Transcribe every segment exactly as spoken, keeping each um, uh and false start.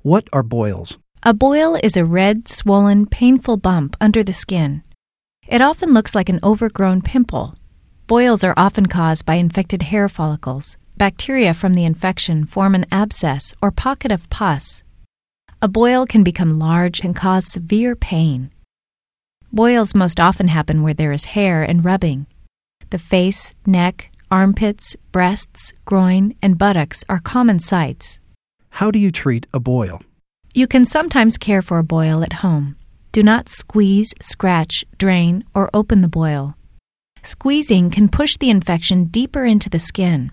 What are boils? A boil is a red, swollen, painful bump under the skin. It often looks like an overgrown pimple. Boils are often caused by infected hair follicles. Bacteria from the infection form an abscess or pocket of pus. A boil can become large and cause severe pain. Boils most often happen where there is hair and rubbing. The face, neck, armpits, breasts, groin, and buttocks are common sites. How do you treat a boil? You can sometimes care for a boil at home. Do not squeeze, scratch, drain, or open the boil. Squeezing can push the infection deeper into the skin.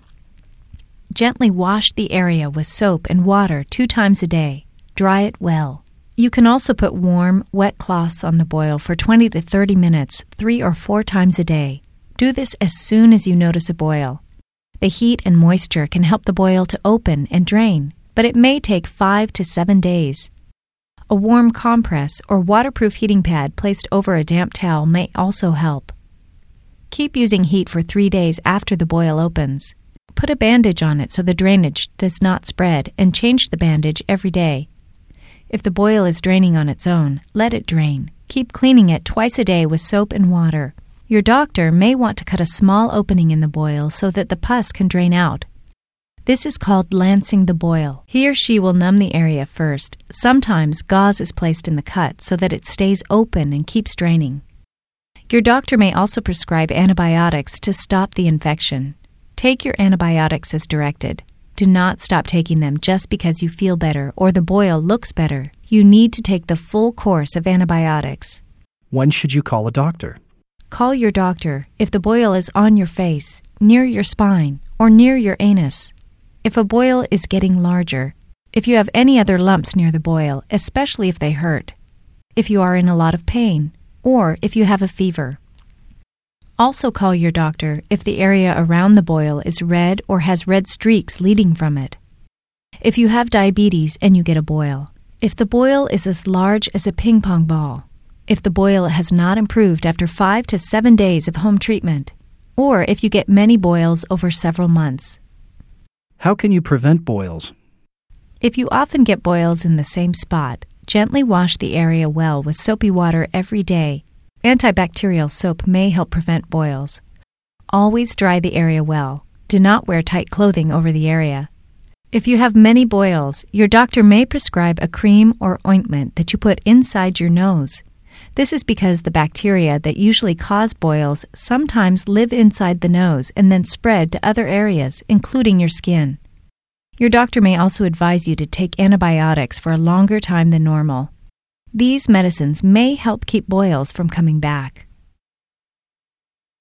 Gently wash the area with soap and water two times a day. Dry it well. You can also put warm, wet cloths on the boil for twenty to thirty minutes, three or four times a day. Do this as soon as you notice a boil. The heat and moisture can help the boil to open and drain, but it may take five to seven days. A warm compress or waterproof heating pad placed over a damp towel may also help. Keep using heat for three days after the boil opens. Put a bandage on it so the drainage does not spread, and change the bandage every day. If the boil is draining on its own, let it drain. Keep cleaning it twice a day with soap and water. Your doctor may want to cut a small opening in the boil so that the pus can drain out. This is called lancing the boil. He or she will numb the area first. Sometimes gauze is placed in the cut so that it stays open and keeps draining. Your doctor may also prescribe antibiotics to stop the infection. Take your antibiotics as directed. Do not stop taking them just because you feel better or the boil looks better. You need to take the full course of antibiotics. When should you call a doctor? Call your doctor if the boil is on your face, near your spine, or near your anus. If a boil is getting larger. If you have any other lumps near the boil, especially if they hurt. If you are in a lot of pain, or if you have a fever. Also call your doctor if the area around the boil is red or has red streaks leading from it. If you have diabetes and you get a boil. If the boil is as large as a ping pong ball. If the boil has not improved after five to seven days of home treatment. Or if you get many boils over several months. How can you prevent boils? If you often get boils in the same spot, gently wash the area well with soapy water every day. Antibacterial soap may help prevent boils. Always dry the area well. Do not wear tight clothing over the area. If you have many boils, your doctor may prescribe a cream or ointment that you put inside your nose. This is because the bacteria that usually cause boils sometimes live inside the nose and then spread to other areas, including your skin. Your doctor may also advise you to take antibiotics for a longer time than normal. These medicines may help keep boils from coming back.